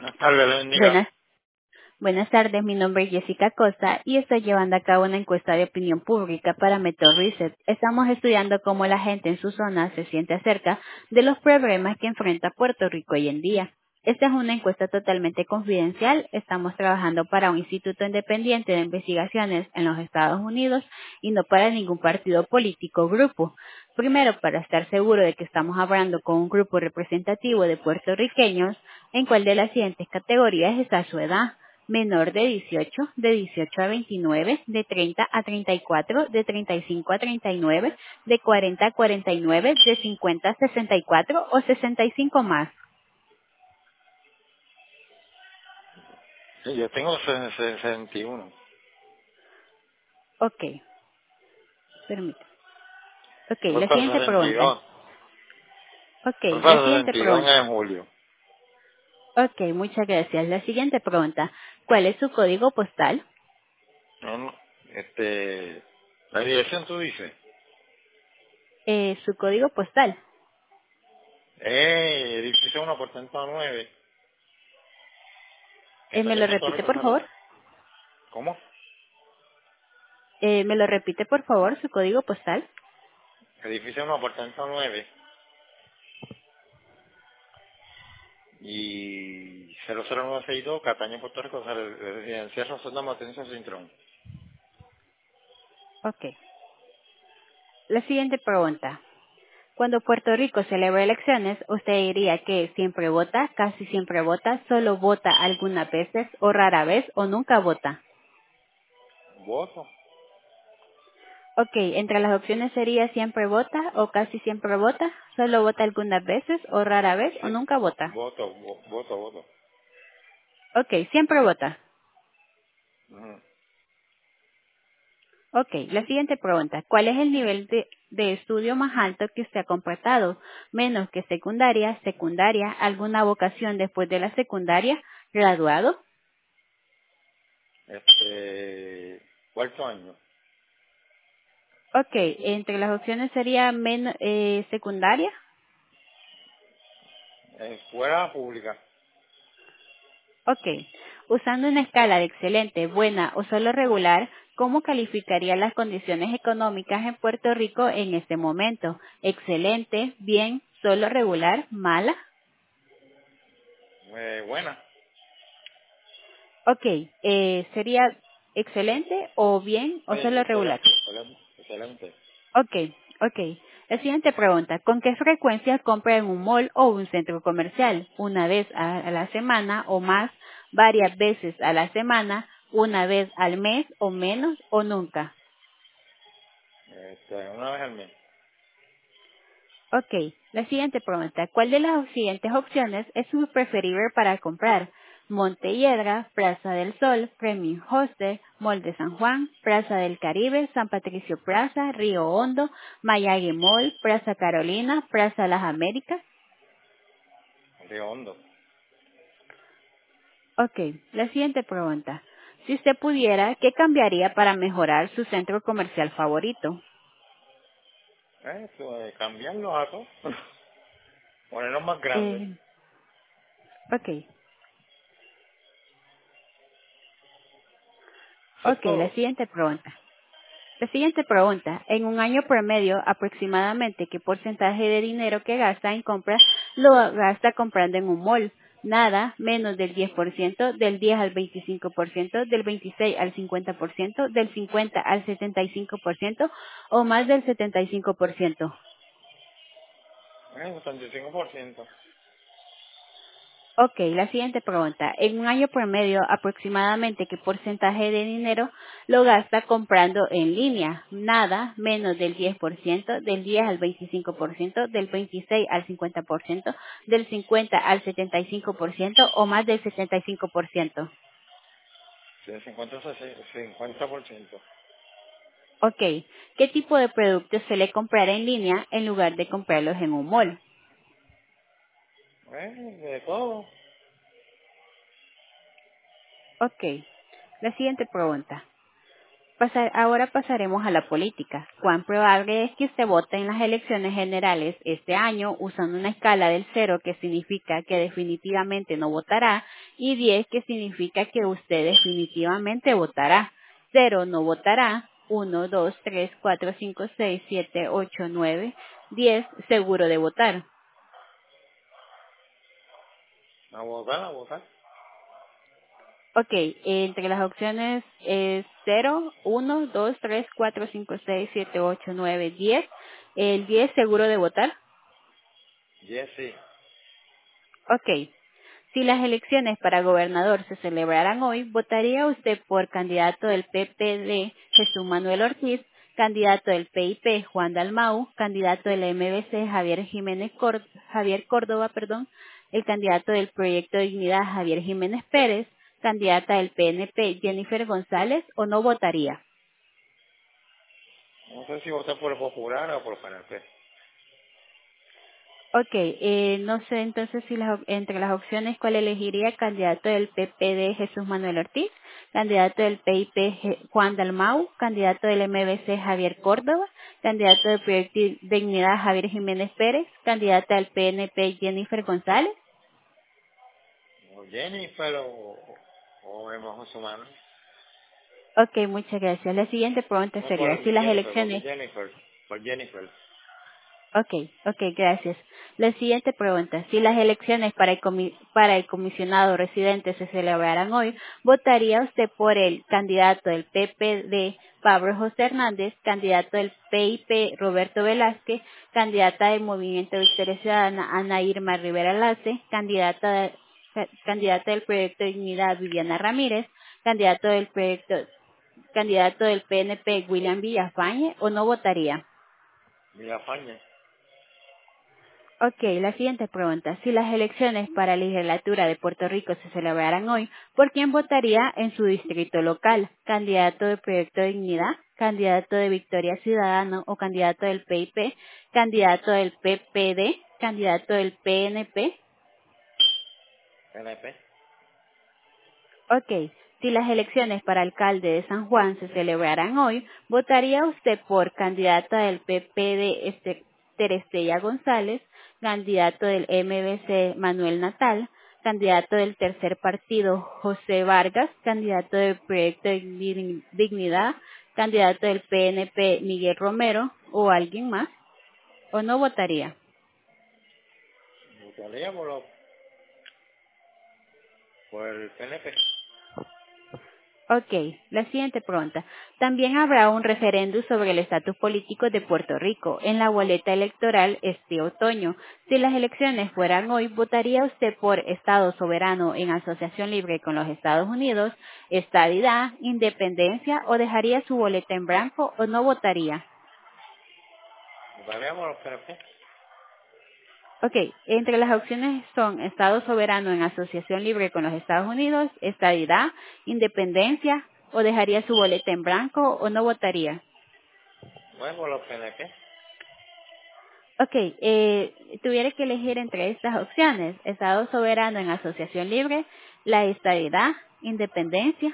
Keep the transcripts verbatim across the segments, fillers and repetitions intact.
Buenas tardes, le bendiga. Buenas, buenas tardes, mi nombre es Jessica Costa y estoy llevando a cabo una encuesta de opinión pública para Metro Research. Estamos estudiando cómo la gente en su zona se siente acerca de los problemas que enfrenta Puerto Rico hoy en día. Esta es una encuesta totalmente confidencial. Estamos trabajando para un instituto independiente de investigaciones en los Estados Unidos y no para ningún partido político o grupo. Primero, para estar seguro de que estamos hablando con un grupo representativo de puertorriqueños, ¿en cuál de las siguientes categorías está su edad? Menor de dieciocho, de dieciocho a veintinueve, de treinta a treinta y cuatro, de treinta y cinco a treinta y nueve, de cuarenta a cuarenta y nueve, de cincuenta a sesenta y cuatro o sesenta y cinco más. Sí, yo tengo se- se- sesenta y uno. Ok, permítame. Ok, Voy la para siguiente pregunta. sesenta y dos. Ok, Voy la para siguiente sesenta y dos pregunta. en julio. Ok, muchas gracias. La siguiente pregunta. ¿Cuál es su código postal? No, no. Este, la dirección tú dices. Eh, su código postal. Eh, edificio uno por ciento nueve. Eh, ¿Me Calle lo Puerto repite, Rico, por cero. favor? ¿Cómo? Eh, ¿Me lo repite, por favor, su código postal? Edificio uno por ciento nueve. Y cero cero nueve seis dos, Cataño, Puerto Rico, residencia Rosenda Matenza Cintrón. Ok. La siguiente pregunta. Cuando Puerto Rico celebra elecciones, ¿usted diría que siempre vota, casi siempre vota, solo vota algunas veces o rara vez o nunca vota? ¿Voto? Ok, entre las opciones sería siempre vota o casi siempre vota, solo vota algunas veces o rara vez o Sí. nunca vota. Voto, vo- voto, voto. Ok, siempre vota. Ujú. Ok, la siguiente pregunta. ¿Cuál es el nivel de, de estudio más alto que usted ha completado? Menos que secundaria, secundaria, alguna vocación después de la secundaria, graduado. Este, cuarto año. Ok, entre las opciones sería men- eh, secundaria. Escuela pública. Ok, usando una escala de excelente, buena o solo regular, ¿cómo calificaría las condiciones económicas en Puerto Rico en este momento? Excelente, bien, solo regular, mala. Eh, buena. Ok, eh, sería excelente o bien Sí, o solo regular. excelente, excelente, excelente. Ok, ok. La siguiente pregunta. ¿Con qué frecuencia compra en un mall o un centro comercial? ¿Una vez a, a la semana o más? ¿Varias veces a la semana? ¿Una vez al mes o menos o nunca? Este, una vez al mes. Ok. La siguiente pregunta. ¿Cuál de las siguientes opciones es su preferible para comprar? Montelledra, Plaza del Sol, Premium Hostel, Mall de San Juan, Plaza del Caribe, San Patricio Plaza, Río Hondo, Mayagüe Mall, Plaza Carolina, Plaza Las Américas. Río Hondo. Ok, la siguiente pregunta. Si usted pudiera, ¿qué cambiaría para mejorar su centro comercial favorito? Eso, eh, cambiarlos a todos. Ponerlos más grandes. Eh, ok, Eso es ok, la todo. siguiente pregunta. La siguiente pregunta. En un año promedio, aproximadamente, ¿qué porcentaje de dinero que gasta en compras lo gasta comprando en un mall? Nada, menos del diez por ciento, del diez al veinticinco por ciento, del veintiséis al cincuenta por ciento, del cincuenta al setenta y cinco por ciento o más del setenta y cinco por ciento. Eh, setenta y cinco por ciento. Ok, la siguiente pregunta. En un año promedio, aproximadamente, ¿qué porcentaje de dinero lo gasta comprando en línea? Nada, menos del diez por ciento, del diez al veinticinco por ciento, del veintiséis al cincuenta por ciento, del cincuenta al setenta y cinco por ciento o más del setenta y cinco por ciento. Sí, cincuenta, cincuenta por ciento. Ok, ¿qué tipo de productos suele comprar en línea en lugar de comprarlos en un mall? Eh, de todo. Ok, la siguiente pregunta. Pasar- ahora pasaremos a la política. ¿Cuán probable es que usted vote en las elecciones generales este año usando una escala del cero que significa que definitivamente no votará y diez, que significa que usted definitivamente votará. cero, no votará. uno, dos, tres, cuatro, cinco, seis, siete, ocho, nueve, diez, seguro de votar. A votar, a votar. Ok, entre las opciones es cero, uno, dos, tres, cuatro, cinco, seis, siete, ocho, nueve, diez. El diez, seguro de votar. Yes, sí. Ok. Si las elecciones para gobernador se celebraran hoy, ¿votaría usted por candidato del P P D Jesús Manuel Ortiz, candidato del P I P Juan Dalmau, candidato del M V C Javier Jiménez Cor- Javier Córdoba, perdón, el candidato del Proyecto de Dignidad Javier Jiménez Pérez, candidata del P N P Jennifer González, o no votaría? No sé si votar por el Popular o por el P N P. Ok, eh, no sé entonces si las, op- entre las opciones cuál elegiría: candidato del P P D Jesús Manuel Ortiz, candidato del P I P Je- Juan Dalmau, candidato del M V C Javier Córdoba, candidato del Proyecto de Dignidad Javier Jiménez Pérez, candidata del P N P Jennifer González. O Jennifer o, o Hemos Humanos. Ok, muchas gracias. La siguiente pregunta No, por sería, si las Jennifer, porque elecciones Jennifer, por Jennifer. Ok, ok, gracias. La siguiente pregunta. Si las elecciones para el, comi- para el comisionado residente se celebraran hoy, ¿votaría usted por el candidato del P P D Pablo José Hernández, candidato del P I P Roberto Velázquez, candidata del Movimiento Victoria Ciudadana Ana Irma Rivera Lace, candidata, de- ca- candidata del Proyecto de Dignidad Viviana Ramírez, candidato del proyecto, candidato del P N P William Villafañe, o no votaría? Villafañe. Ok, la siguiente pregunta. Si las elecciones para la legislatura de Puerto Rico se celebraran hoy, ¿por quién votaría en su distrito local? ¿Candidato del Proyecto de Dignidad? ¿Candidato de Victoria Ciudadana o candidato del P I P? ¿Candidato del P P D? ¿Candidato del P N P? P N P. Ok, si las elecciones para alcalde de San Juan se celebraran hoy, ¿votaría usted por candidata del P P de este, Terestella González, candidato del M V C Manuel Natal, candidato del tercer partido José Vargas, candidato del Proyecto de Digni- Dignidad, candidato del P N P Miguel Romero o alguien más? ¿O no votaría? Votaría por, lo- por el P N P. Ok, la siguiente pregunta. También habrá un referéndum sobre el estatus político de Puerto Rico en la boleta electoral este otoño. Si las elecciones fueran hoy, ¿votaría usted por Estado soberano en asociación libre con los Estados Unidos, estadidad, independencia, o dejaría su boleta en blanco o no votaría? Votaría por el P N P. Ok, entre las opciones son Estado soberano en asociación libre con los Estados Unidos, estadidad, independencia, o dejaría su boleta en blanco o no votaría. Bueno, por los P N P. Ok, eh, tuviera que elegir entre estas opciones: Estado soberano en asociación libre, la estabilidad, independencia.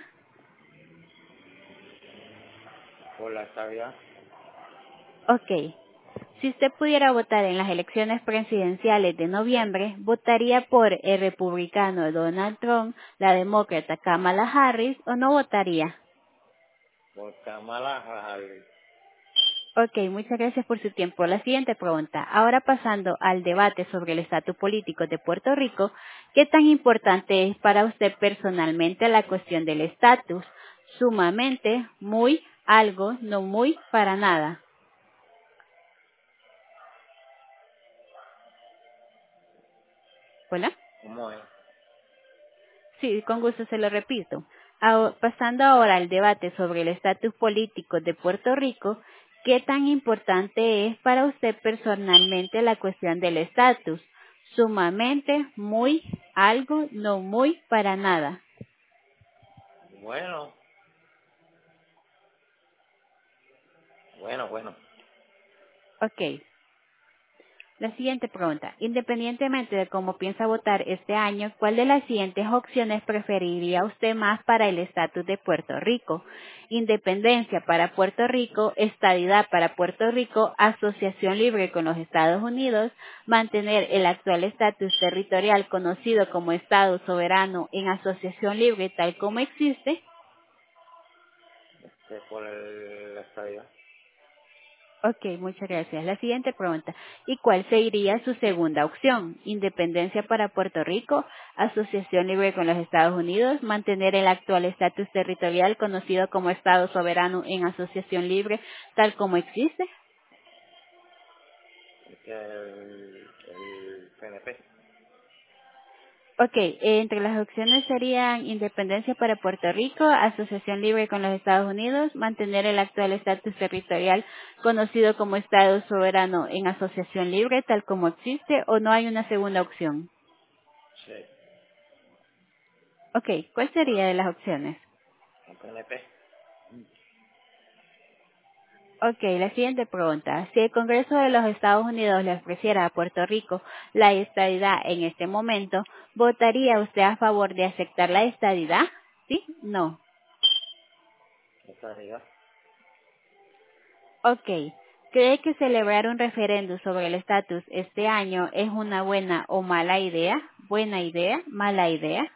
Por la estabilidad. Ok, si usted pudiera votar en las elecciones presidenciales de noviembre, ¿votaría por el republicano Donald Trump, la demócrata Kamala Harris, o no votaría? Por Kamala Harris. Ok, muchas gracias por su tiempo. La siguiente pregunta. Ahora pasando al debate sobre el estatus político de Puerto Rico, ¿qué tan importante es para usted personalmente la cuestión del estatus? Sumamente, muy, algo, no muy, para nada. ¿Hola? ¿Cómo es? Sí, con gusto se lo repito. Ahora- pasando ahora al debate sobre el estatus político de Puerto Rico, ¿qué tan importante es para usted personalmente la cuestión del estatus? Sumamente, muy, algo, no muy, para nada. Bueno, bueno, bueno. Ok. La siguiente pregunta. Independientemente de cómo piensa votar este año, ¿cuál de las siguientes opciones preferiría usted más para el estatus de Puerto Rico? Independencia para Puerto Rico, estadidad para Puerto Rico, asociación libre con los Estados Unidos, mantener el actual estatus territorial conocido como Estado soberano en asociación libre tal como existe. Este, por el, la estadía. Ok, muchas gracias. La siguiente pregunta. ¿Y cuál sería su segunda opción? Independencia para Puerto Rico, asociación libre con los Estados Unidos, mantener el actual estatus territorial conocido como Estado soberano en asociación libre tal como existe. Este, el, el P N P. Ok, eh, entre las opciones serían independencia para Puerto Rico, asociación libre con los Estados Unidos, mantener el actual estatus territorial conocido como Estado soberano en asociación libre tal como existe, o no hay una segunda opción. Sí, Ok, ¿cuál sería de las opciones? el P N P. Ok, la siguiente pregunta. Si el Congreso de los Estados Unidos le ofreciera a Puerto Rico la estadidad en este momento, ¿votaría usted a favor de aceptar la estadidad? ¿Sí? No. Estadía. Ok. ¿Cree que celebrar un referéndum sobre el estatus este año es una buena o mala idea? ¿Buena idea? ¿Mala idea?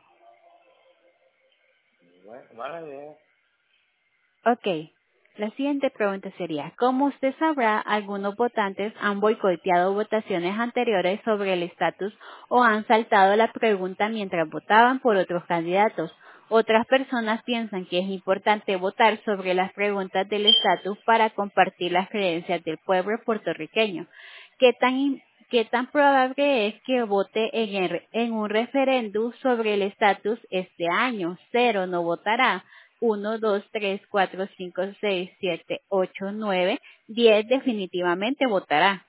Bueno, mala idea. Ok. La siguiente pregunta sería, como usted sabrá, algunos votantes han boicoteado votaciones anteriores sobre el estatus o han saltado la pregunta mientras votaban por otros candidatos. Otras personas piensan que es importante votar sobre las preguntas del estatus para compartir las creencias del pueblo puertorriqueño. ¿Qué tan, im- qué tan probable es que vote en, el- en un referéndum sobre el estatus este año? Cero no votará. Uno, dos, tres, cuatro, cinco, seis, siete, ocho, nueve, diez definitivamente votará.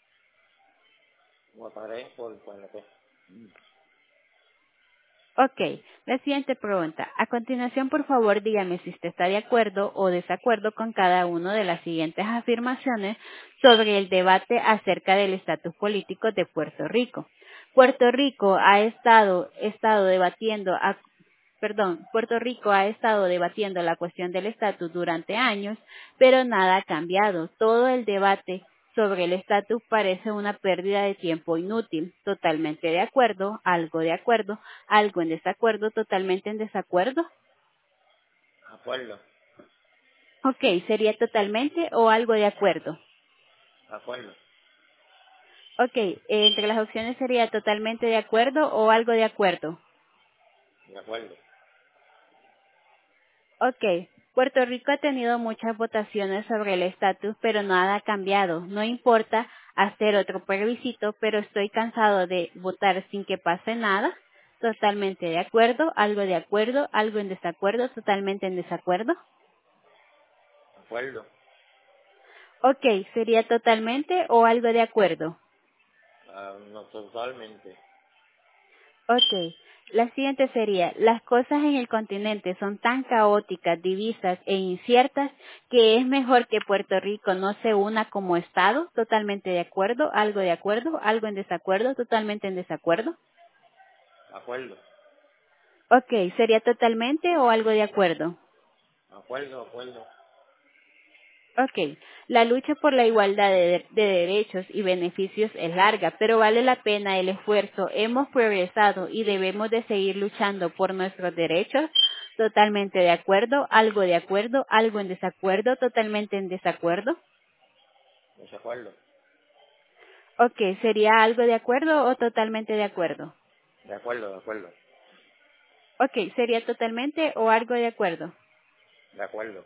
Votaré por el P N P. Ok, la siguiente pregunta. A continuación, por favor, dígame si usted está de acuerdo o desacuerdo con cada una de las siguientes afirmaciones sobre el debate acerca del estatus político de Puerto Rico. Puerto Rico ha estado, estado debatiendo a Perdón, Puerto Rico ha estado debatiendo la cuestión del estatus durante años, pero nada ha cambiado. Todo el debate sobre el estatus parece una pérdida de tiempo inútil. Totalmente de acuerdo, algo de acuerdo, algo en desacuerdo, totalmente en desacuerdo. Acuerdo. Ok, sería totalmente o algo de acuerdo. Acuerdo. Ok, eh, entre las opciones sería totalmente de acuerdo o algo de acuerdo. De acuerdo. Ok, Puerto Rico ha tenido muchas votaciones sobre el estatus, pero nada ha cambiado. No importa hacer otro plebiscito, pero estoy cansado de votar sin que pase nada. Totalmente de acuerdo, algo de acuerdo, algo en desacuerdo, totalmente en desacuerdo. Acuerdo. Ok, sería totalmente o algo de acuerdo. Ah, no totalmente. Ok, la siguiente sería, las cosas en el continente son tan caóticas, divisas e inciertas que es mejor que Puerto Rico no se una como Estado. Totalmente de acuerdo, algo de acuerdo, algo en desacuerdo, totalmente en desacuerdo. Acuerdo. Ok, sería totalmente o algo de acuerdo. Acuerdo, acuerdo. Ok, la lucha por la igualdad de, de derechos y beneficios es larga, pero vale la pena el esfuerzo. Hemos progresado y debemos de seguir luchando por nuestros derechos. Totalmente de acuerdo, algo de acuerdo, algo en desacuerdo, totalmente en desacuerdo. Desacuerdo. Ok, ¿sería algo de acuerdo o totalmente de acuerdo? De acuerdo, de acuerdo. Ok, ¿sería totalmente o algo de acuerdo? De acuerdo.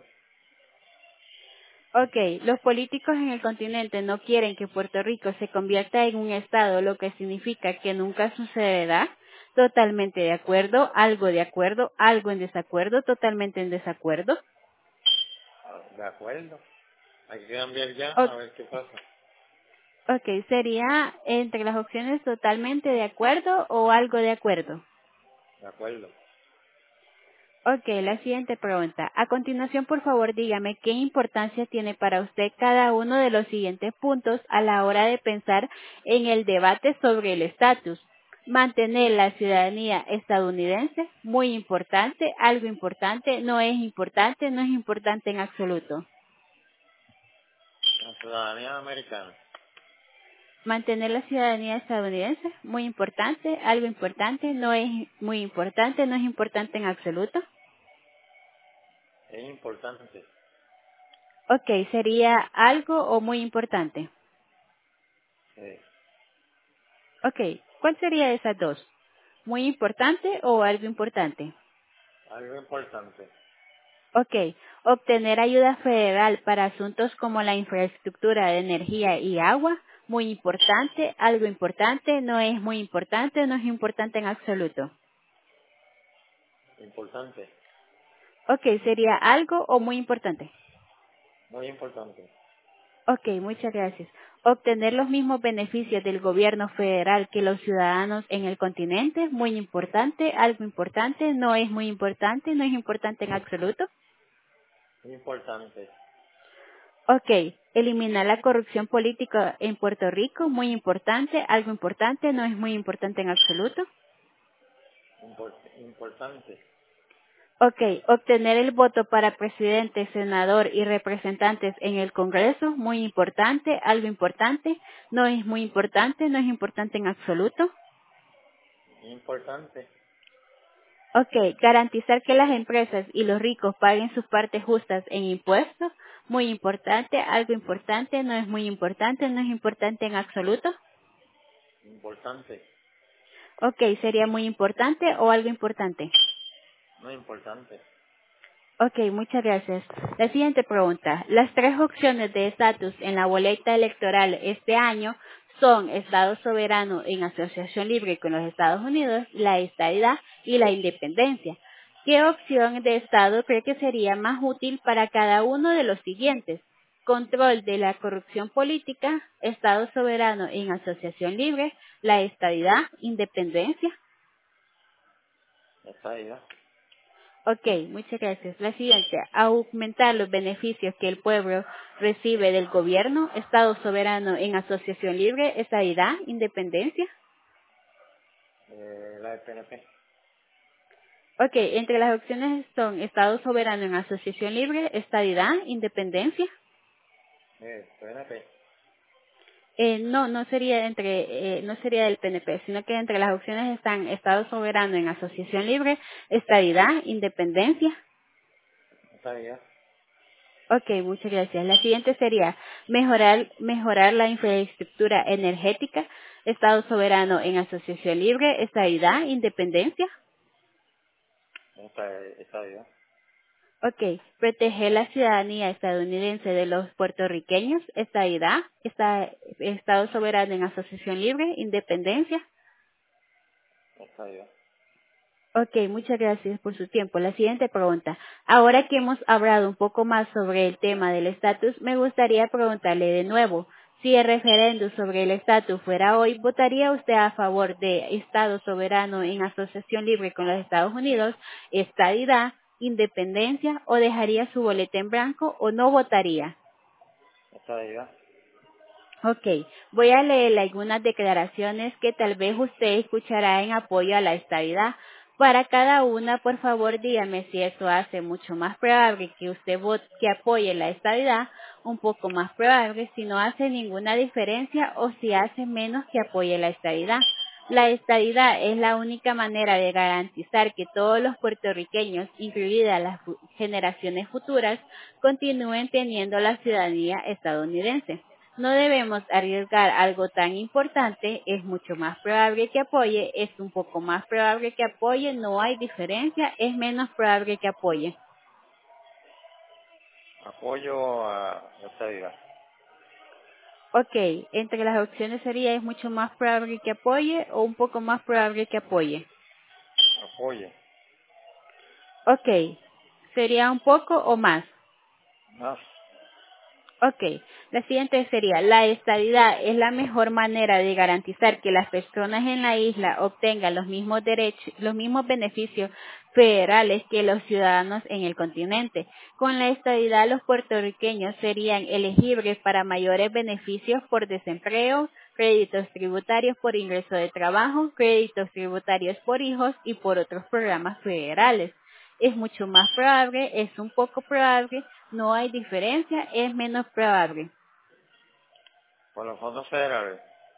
Ok, los políticos en el continente no quieren que Puerto Rico se convierta en un estado, lo que significa que nunca sucederá. Totalmente de acuerdo, algo de acuerdo, algo en desacuerdo, totalmente en desacuerdo. Ah, de acuerdo. Hay que cambiar ya O- a ver qué pasa. ok, sería entre las opciones totalmente de acuerdo o algo de acuerdo. De acuerdo. Ok, la siguiente pregunta. A continuación, por favor, dígame qué importancia tiene para usted cada uno de los siguientes puntos a la hora de pensar en el debate sobre el estatus. Mantener la ciudadanía estadounidense, muy importante, algo importante, no es importante, no es importante en absoluto. La ciudadanía americana. Mantener la ciudadanía estadounidense, muy importante, algo importante, no es muy importante, no es importante en absoluto. Es importante. Ok, sería algo o muy importante. Sí. Ok, ¿cuál sería de esas dos? ¿Muy importante o algo importante? Algo importante. Ok, obtener ayuda federal para asuntos como la infraestructura de energía y agua, muy importante, algo importante, no es muy importante, no es importante en absoluto. Importante. Ok, sería algo o muy importante. Muy importante. Ok, muchas gracias. Obtener los mismos beneficios del gobierno federal que los ciudadanos en el continente, muy importante, algo importante, no es muy importante, no es importante en absoluto. Importante. Ok, eliminar la corrupción política en Puerto Rico, muy importante, algo importante, no es muy importante en absoluto. Impor- importante. Ok, obtener el voto para presidente, senador y representantes en el Congreso, muy importante, algo importante, no es muy importante, no es importante en absoluto. Importante. Ok, garantizar que las empresas y los ricos paguen sus partes justas en impuestos, muy importante, algo importante, no es muy importante, no es importante en absoluto. Importante. Ok, sería muy importante o algo importante. No importante. Ok, muchas gracias. La siguiente pregunta. Las tres opciones de estatus en la boleta electoral este año son Estado soberano en asociación libre con los Estados Unidos, la estadidad y la independencia. ¿Qué opción de Estado cree que sería más útil para cada uno de los siguientes? Control de la corrupción política, Estado soberano en asociación libre, la estadidad, independencia. Está ahí, ¿no? Ok, muchas gracias. La siguiente, aumentar los beneficios que el pueblo recibe del gobierno, Estado soberano en asociación libre, estadidad, independencia. Eh, la del P N P. Ok, entre las opciones son Estado soberano en asociación libre, estadidad, independencia. Eh, P N P. Eh, no, no sería entre, eh, no sería del P N P, sino que entre las opciones están Estado soberano en asociación libre, estadidad, independencia. Está ahí, ¿no? Ok, muchas gracias. La siguiente sería mejorar, mejorar la infraestructura energética, Estado soberano en asociación libre, estabilidad, independencia. Está, está ahí, ¿no? Ok, proteger la ciudadanía estadounidense de los puertorriqueños, estabilidad, esta- Estado soberano en asociación libre, independencia. Está ahí, ¿no? Ok, muchas gracias por su tiempo. La siguiente pregunta. Ahora que hemos hablado un poco más sobre el tema del estatus, me gustaría preguntarle de nuevo, si el referéndum sobre el estatus fuera hoy, ¿votaría usted a favor de Estado soberano en asociación libre con los Estados Unidos, estadidad, independencia, o dejaría su boleta en blanco o no votaría? Está ahí, ¿no? Ok, voy a leer algunas declaraciones que tal vez usted escuchará en apoyo a la estabilidad. Para cada una, por favor, dígame si eso hace mucho más probable que usted vote que apoye la estabilidad, un poco más probable si no hace ninguna diferencia o si hace menos que apoye la estabilidad. La estabilidad es la única manera de garantizar que todos los puertorriqueños, incluidas las fu- generaciones futuras, continúen teniendo la ciudadanía estadounidense. No debemos arriesgar algo tan importante, es mucho más probable que apoye, es un poco más probable que apoye, no hay diferencia, es menos probable que apoye. Apoyo a esta vida. Ok, entre las opciones sería es mucho más probable que apoye o un poco más probable que apoye. Apoye. Ok, sería un poco o más. Más. Ok, la siguiente sería, la estadidad es la mejor manera de garantizar que las personas en la isla obtengan los mismos derechos, los mismos beneficios federales que los ciudadanos en el continente. Con la estadidad, los puertorriqueños serían elegibles para mayores beneficios por desempleo, créditos tributarios por ingreso de trabajo, créditos tributarios por hijos y por otros programas federales. Es mucho más probable, es un poco probable, no hay diferencia, es menos probable. Por los fondos federales.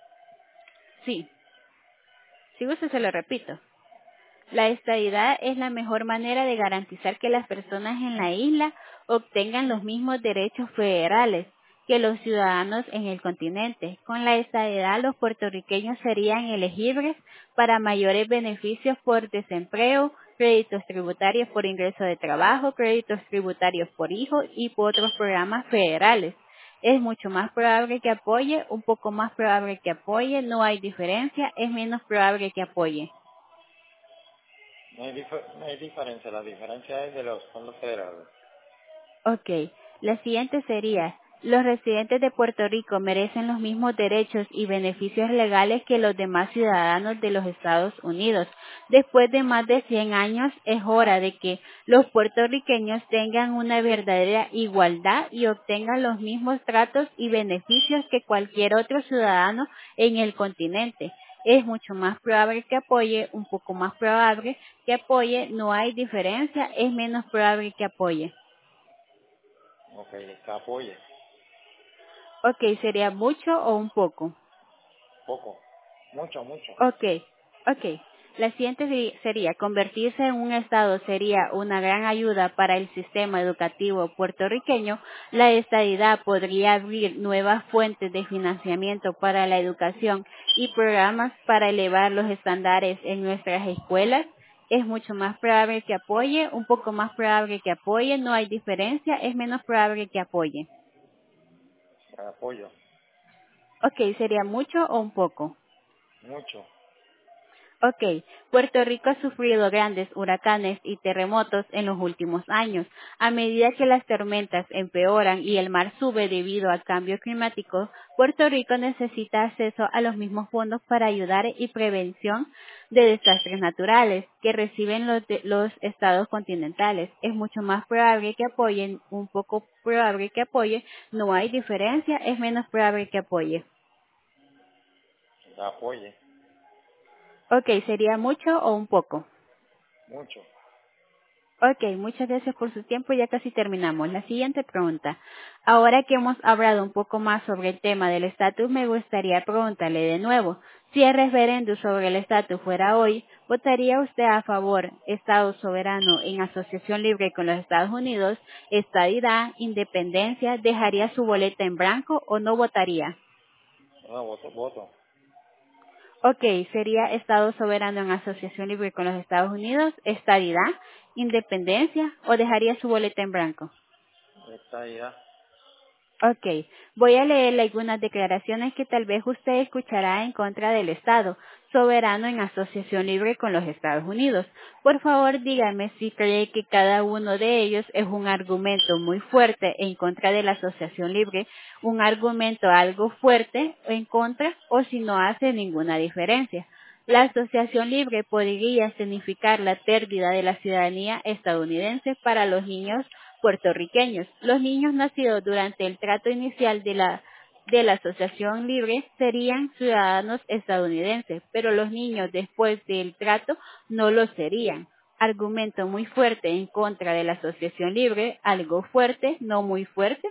Sí, si gusta se lo repito. La estadidad es la mejor manera de garantizar que las personas en la isla obtengan los mismos derechos federales que los ciudadanos en el continente. Con la estadidad, los puertorriqueños serían elegibles para mayores beneficios por desempleo, créditos tributarios por ingreso de trabajo, créditos tributarios por hijo y por otros programas federales. Es mucho más probable que apoye, un poco más probable que apoye, no hay diferencia, es menos probable que apoye. No hay, dif- no hay diferencia, la diferencia es de los fondos federales. Ok, la siguiente sería, los residentes de Puerto Rico merecen los mismos derechos y beneficios legales que los demás ciudadanos de los Estados Unidos. Después de más de cien años, es hora de que los puertorriqueños tengan una verdadera igualdad y obtengan los mismos tratos y beneficios que cualquier otro ciudadano en el continente. Es mucho más probable que apoye, un poco más probable que apoye, no hay diferencia, es menos probable que apoye. Ok, que apoye. Ok, ¿sería mucho o un poco? Poco. Mucho, mucho. Ok, ok. La siguiente seri- sería, convertirse en un Estado sería una gran ayuda para el sistema educativo puertorriqueño. La estadidad podría abrir nuevas fuentes de financiamiento para la educación y programas para elevar los estándares en nuestras escuelas. Es mucho más probable que apoye, un poco más probable que apoye, no hay diferencia, es menos probable que apoye. Apoyo. Ok, ¿sería mucho o un poco? Mucho. Ok, Puerto Rico ha sufrido grandes huracanes y terremotos en los últimos años. A medida que las tormentas empeoran y el mar sube debido al cambio climático, Puerto Rico necesita acceso a los mismos fondos para ayudar y prevención de desastres naturales que reciben los, de- los estados continentales. Es mucho más probable que apoyen, un poco probable que apoye, no hay diferencia, es menos probable que apoye. Apoye. Ok, ¿sería mucho o un poco? Mucho. Ok, muchas gracias por su tiempo. Ya casi terminamos. La siguiente pregunta. Ahora que hemos hablado un poco más sobre el tema del estatus, me gustaría preguntarle de nuevo. Si el referéndum sobre el estatus fuera hoy, ¿votaría usted a favor, Estado soberano en asociación libre con los Estados Unidos, estadidad, independencia, dejaría su boleta en blanco o no votaría? No, voto, voto. Ok, sería Estado soberano en asociación libre con los Estados Unidos, estadidad, independencia o dejaría su boleta en blanco. Esta idea. Ok, voy a leerle algunas declaraciones que tal vez usted escuchará en contra del Estado soberano en asociación libre con los Estados Unidos. Por favor, dígame si cree que cada uno de ellos es un argumento muy fuerte en contra de la asociación libre, un argumento algo fuerte en contra o si no hace ninguna diferencia. La asociación libre podría significar la pérdida de la ciudadanía estadounidense para los niños puertorriqueños. Los niños nacidos durante el trato inicial de la, de la asociación libre serían ciudadanos estadounidenses, pero los niños después del trato no lo serían. Argumento muy fuerte en contra de la asociación libre, algo fuerte, no muy fuerte.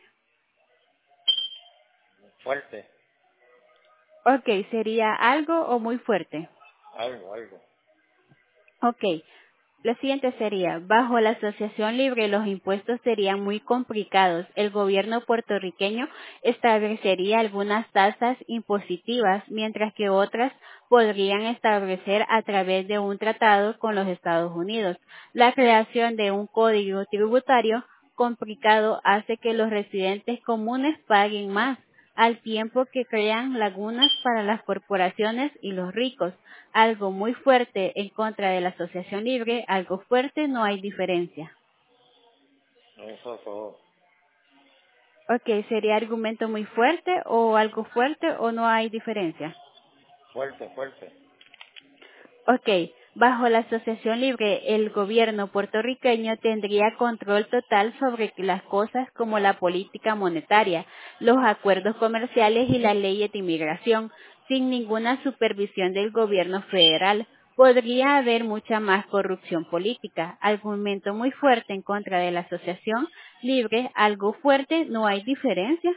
Fuerte. Ok, sería algo o muy fuerte. Algo, algo. Ok, la siguiente sería, bajo la asociación libre los impuestos serían muy complicados. El gobierno puertorriqueño establecería algunas tasas impositivas, mientras que otras podrían establecer a través de un tratado con los Estados Unidos. La creación de un código tributario complicado hace que los residentes comunes paguen más, al tiempo que crean lagunas para las corporaciones y los ricos. Algo muy fuerte en contra de la asociación libre, algo fuerte, no hay diferencia. Eso todo. Ok, ¿sería argumento muy fuerte o algo fuerte o no hay diferencia? Fuerte, fuerte. Ok, bajo la asociación libre, el gobierno puertorriqueño tendría control total sobre las cosas como la política monetaria, los acuerdos comerciales y las leyes de inmigración, sin ninguna supervisión del gobierno federal. Podría haber mucha más corrupción política. Argumento muy fuerte en contra de la asociación libre, algo fuerte, no hay diferencia.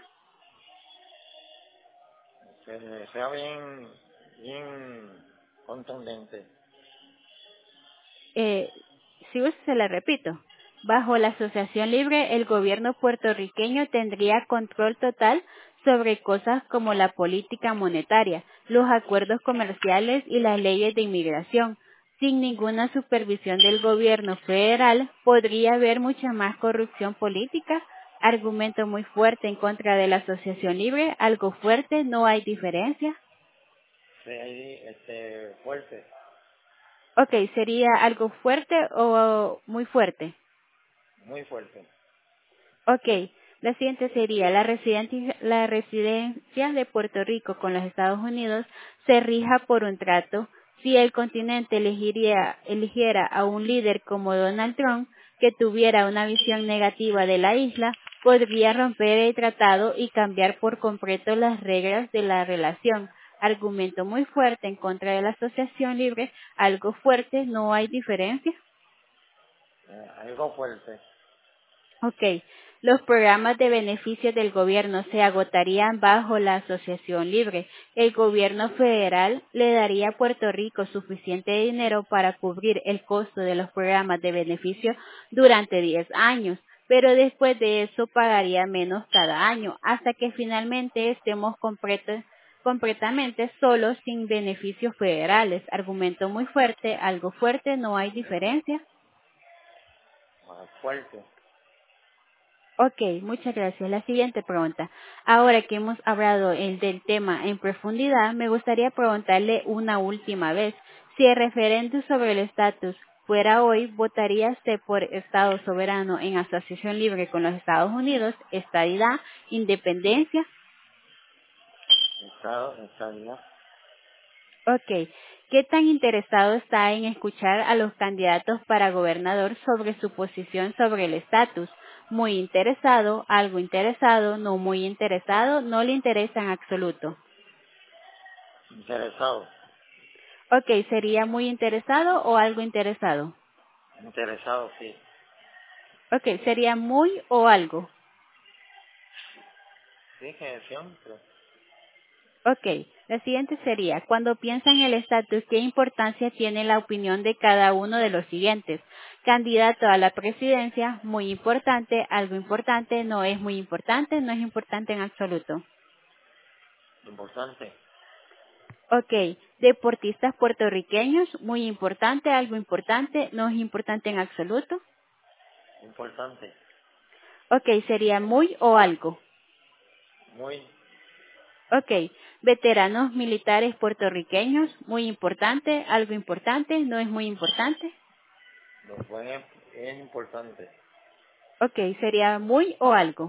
Que sea bien, bien contundente. Eh, si se la repito, bajo la asociación libre, el gobierno puertorriqueño tendría control total sobre cosas como la política monetaria, los acuerdos comerciales y las leyes de inmigración. Sin ninguna supervisión del gobierno federal, podría haber mucha más corrupción política. Argumento muy fuerte en contra de la asociación libre, algo fuerte, no hay diferencia. Sí, ahí, este, fuerte, Ok, ¿sería algo fuerte o muy fuerte? muy fuerte. Ok, la siguiente sería la residencia, la residencia de Puerto Rico con los Estados Unidos se rija por un trato. Si el continente elegiría, eligiera a un líder como Donald Trump, que tuviera una visión negativa de la isla, podría romper el tratado y cambiar por completo las reglas de la relación. Argumento muy fuerte en contra de la asociación libre, algo fuerte, no hay diferencia. Eh, algo fuerte. Ok. Los programas de beneficios del gobierno se agotarían bajo la asociación libre. El gobierno federal le daría a Puerto Rico suficiente dinero para cubrir el costo de los programas de beneficio durante diez años, pero después de eso pagaría menos cada año, hasta que finalmente estemos completos completamente solos sin beneficios federales. Argumento muy fuerte, algo fuerte, no hay diferencia. Más fuerte. Ok, muchas gracias. La siguiente pregunta. Ahora que hemos hablado el del tema en profundidad, me gustaría preguntarle una última vez. Si el referéndum sobre el estatus fuera hoy, ¿votaría usted por Estado soberano en asociación libre con los Estados Unidos, estadidad, independencia? Estado, estabilidad. Ok. ¿Qué tan interesado está en escuchar a los candidatos para gobernador sobre su posición sobre el estatus? Muy interesado, algo interesado, no muy interesado, no le interesa en absoluto. Interesado. Ok, ¿sería muy interesado o algo interesado? Interesado, sí. Ok, ¿sería muy o algo? Sí, que siempre. Ok, la siguiente sería, cuando piensa en el estatus, ¿qué importancia tiene la opinión de cada uno de los siguientes? Candidato a la presidencia, muy importante, algo importante, no es muy importante, no es importante en absoluto. Importante. Ok, deportistas puertorriqueños, muy importante, algo importante, no es importante en absoluto. Importante. Ok, sería muy o algo. Muy. Ok, veteranos militares puertorriqueños, muy importante, algo importante, no es muy importante. Lo fue, es importante. Ok, sería muy o algo.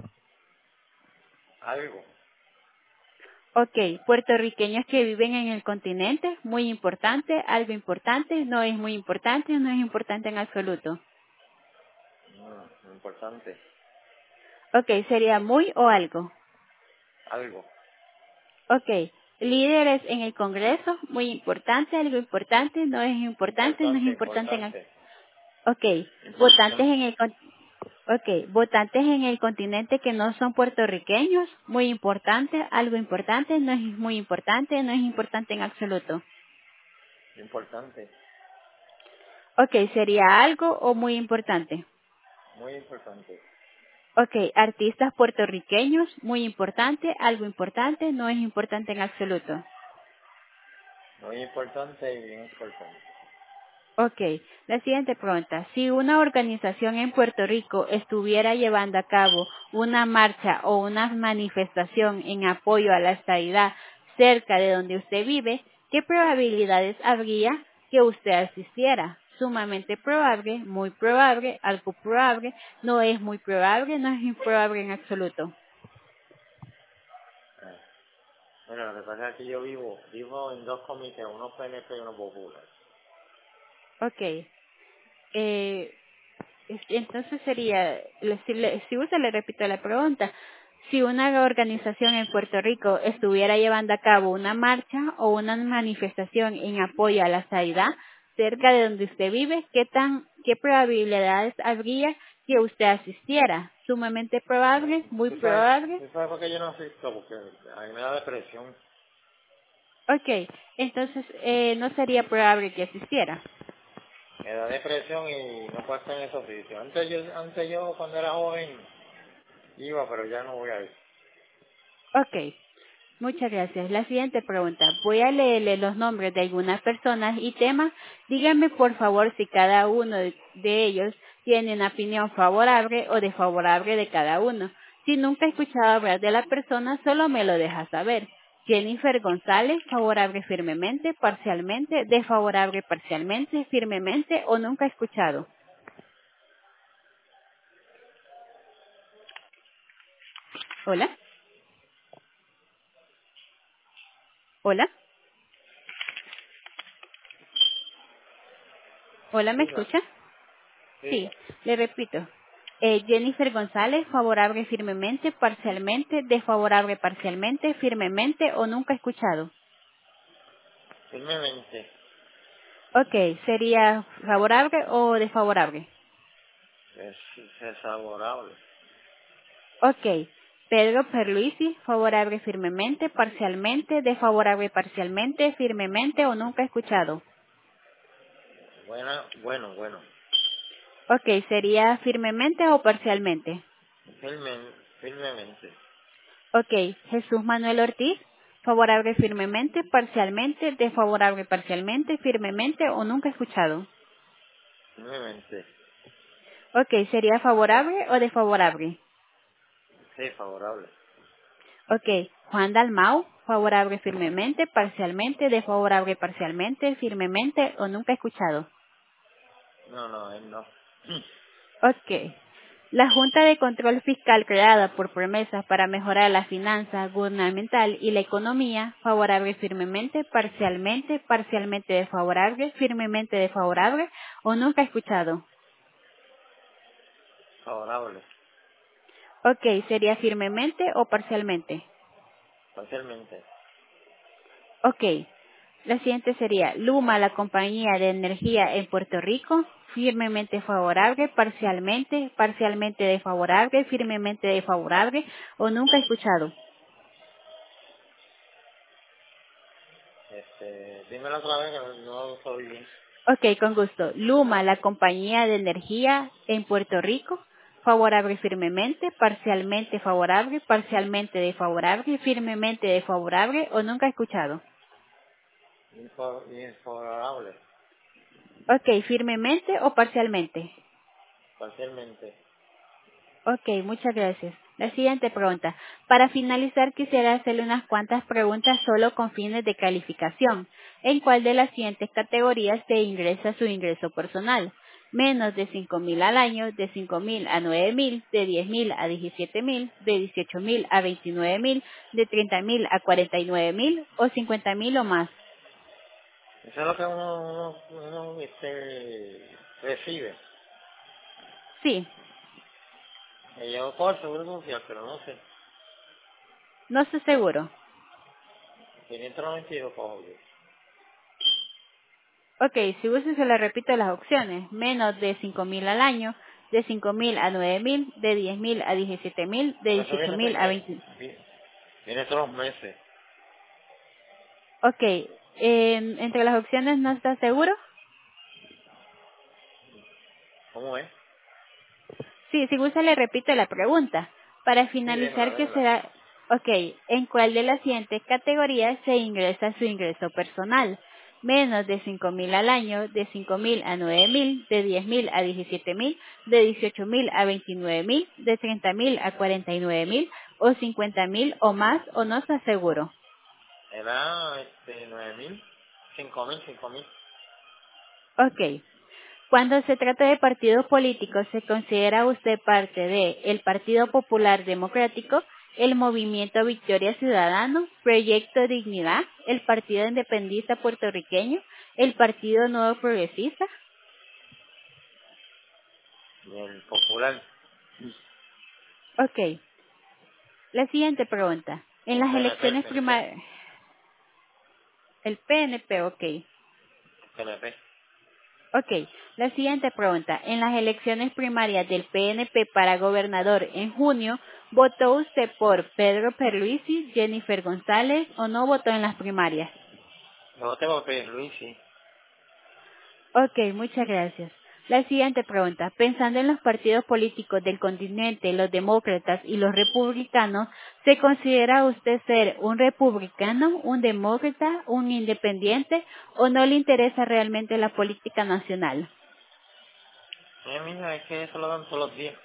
Algo. Ok, puertorriqueños que viven en el continente, muy importante, algo importante, no es muy importante, no es importante en absoluto. Mm, importante. Ok, sería muy o algo. Algo. Ok, líderes en el Congreso, muy importante, algo importante, no es importante, no es Importante, importante en... importante. Ok, votantes Importante. en el con- okay, votantes en el continente que no son puertorriqueños, muy importante, algo importante, no es muy importante, no es importante en absoluto. Importante. Ok, sería algo o muy importante. Muy importante. Ok, artistas puertorriqueños, muy importante, algo importante, no es importante en absoluto. Muy importante y bien importante. Ok, la siguiente pregunta. Si una organización en Puerto Rico estuviera llevando a cabo una marcha o una manifestación en apoyo a la estadidad cerca de donde usted vive, ¿qué probabilidades habría que usted asistiera? sumamente probable, muy probable, algo probable, no es muy probable, no es improbable en absoluto. Eh, Bueno, lo que pasa es que yo vivo, vivo en dos comités, uno P N P y uno popular. Ok. Eh, es- entonces sería, le- si, le- si usted le repito la pregunta, si una organización en Puerto Rico estuviera llevando a cabo una marcha o una manifestación en apoyo a la sanidad cerca de donde usted vive, ¿qué tan, qué probabilidades habría que usted asistiera? ¿Sumamente probable? ¿Muy ¿Tú sabes, probable? ¿Tú sabes por qué yo no asisto? Porque a mí me da depresión. Ok, entonces eh, no sería probable que asistiera. Me da depresión y no puedo estar en esos sitios. Antes yo, antes yo cuando era joven, iba, pero ya no voy a ir. Ok. Muchas gracias. La siguiente pregunta. Voy a leerle los nombres de algunas personas y temas. Díganme, por favor, si cada uno de de ellos tiene una opinión favorable o desfavorable de cada uno. Si nunca he escuchado hablar de la persona, solo me lo deja saber. Jennifer González, favorable firmemente, parcialmente, desfavorable parcialmente, firmemente o nunca he escuchado. Hola. Hola. Hola, ¿me Diga, escucha? Sí, diga, le repito. Eh, Jennifer González, favorable firmemente, parcialmente, desfavorable parcialmente, firmemente o nunca escuchado. firmemente, Ok, ¿sería favorable o desfavorable? es desfavorable. Ok, Pedro Perluisi, favorable firmemente, parcialmente, desfavorable parcialmente, firmemente o nunca escuchado. Buena, bueno, bueno, Ok, ¿sería firmemente o parcialmente? firme, firmemente, Ok, Jesús Manuel Ortiz, favorable firmemente, parcialmente, desfavorable parcialmente, firmemente o nunca escuchado. firmemente, Ok, ¿sería favorable o desfavorable? sí, favorable. Ok, Juan Dalmau, favorable firmemente, parcialmente, desfavorable parcialmente, firmemente o nunca escuchado. No, no, él no. Ok. La Junta de Control Fiscal creada por promesas para mejorar la finanza gubernamental y la economía, favorable firmemente, parcialmente, parcialmente desfavorable, firmemente desfavorable o nunca escuchado. Favorable, Ok, ¿sería firmemente o parcialmente? parcialmente, Ok. La siguiente sería Luma, la compañía de energía en Puerto Rico, firmemente favorable, parcialmente, parcialmente desfavorable, firmemente desfavorable o nunca escuchado. este, dímelo otra vez que no lo soy bien. Ok, con gusto. Luma, la compañía de energía en Puerto Rico, favorable firmemente, parcialmente favorable, parcialmente desfavorable, firmemente desfavorable o nunca escuchado. Info- Infavorable, Ok, firmemente o parcialmente. parcialmente. Ok, muchas gracias. La siguiente pregunta. Para finalizar, quisiera hacerle unas cuantas preguntas solo con fines de calificación. ¿En cuál de las siguientes categorías se ingresa su ingreso personal? Menos de cinco mil al año, de cinco mil a nueve mil, de diez mil a diecisiete mil, de dieciocho mil a veintinueve mil, de treinta mil a cuarenta y nueve mil o cincuenta mil o más. Eso es lo que uno, uno, uno este, recibe. Sí, Me llevo por el seguro social, pero no sé. no estoy seguro. quinientos noventa y dos cojo yo. Ok, si gusta se le repito las opciones. Menos de cinco mil al año, de cinco mil a nueve mil, de diez mil a diecisiete mil, de Pero eso dieciocho viene, mil a veinte. viene, viene todos los meses. Ok, eh, entre las opciones no está seguro. ¿Cómo es? Sí, si gusta le repito la pregunta. Para Sí, démela, finalizar, ¿qué démela. será? Ok, ¿en cuál de las siguientes categorías se ingresa su ingreso personal? Menos de cinco mil al año, de cinco mil a nueve mil, de diez mil a diecisiete mil, de dieciocho mil a veintinueve mil, de treinta mil a cuarenta y nueve mil o cincuenta mil o más o no está seguro. Era este, nueve mil, cinco mil, cinco mil. Ok, Cuando se trata de partidos políticos, ¿se considera usted parte de el Partido Popular Democrático, el Movimiento Victoria Ciudadano, Proyecto Dignidad, el Partido Independentista Puertorriqueño, el Partido Nuevo Progresista? El popular. Ok. La siguiente pregunta. En El las P N P, el elecciones P N P. primarias... El P N P, ok. P N P. Ok. La siguiente pregunta. En las elecciones primarias del P N P para gobernador en junio, ¿votó usted por Pedro Pierluisi, Jennifer González o no votó en las primarias? No tengo que Luis, sí. Ok, muchas gracias. La siguiente pregunta. Pensando en los partidos políticos del continente, los demócratas y los republicanos, ¿se considera usted ser un republicano, un demócrata, un independiente o no le interesa realmente la política nacional? Eh, mira, es que eso lo dan todos los días.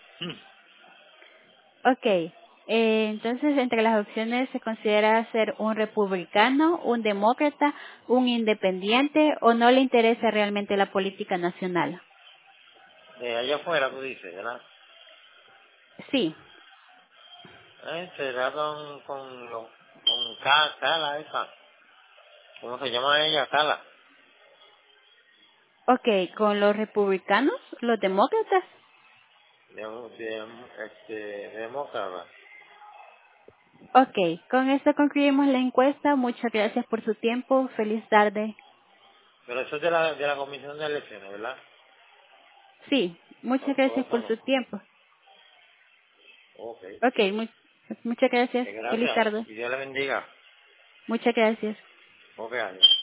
Ok, eh, entonces entre las opciones se considera ser un republicano, un demócrata, un independiente o no le interesa realmente la política nacional. De allá afuera, tú dices, ¿verdad? Sí. Eh, será con, con, lo- con Ca- Cala esa. ¿Cómo se llama ella? Cala. Ok, con los republicanos, los demócratas. De, de, este, demócrata. Ok, con esto concluimos la encuesta. Muchas gracias por su tiempo. Feliz tarde. Pero eso es de la, de la comisión de elecciones, ¿verdad? Sí, muchas O, o gracias eso por no. su tiempo. Ok. Ok, mu- muchas gracias. Eh, Feliz Gracias. tarde. Y Dios le bendiga. Muchas gracias. Ok, adiós.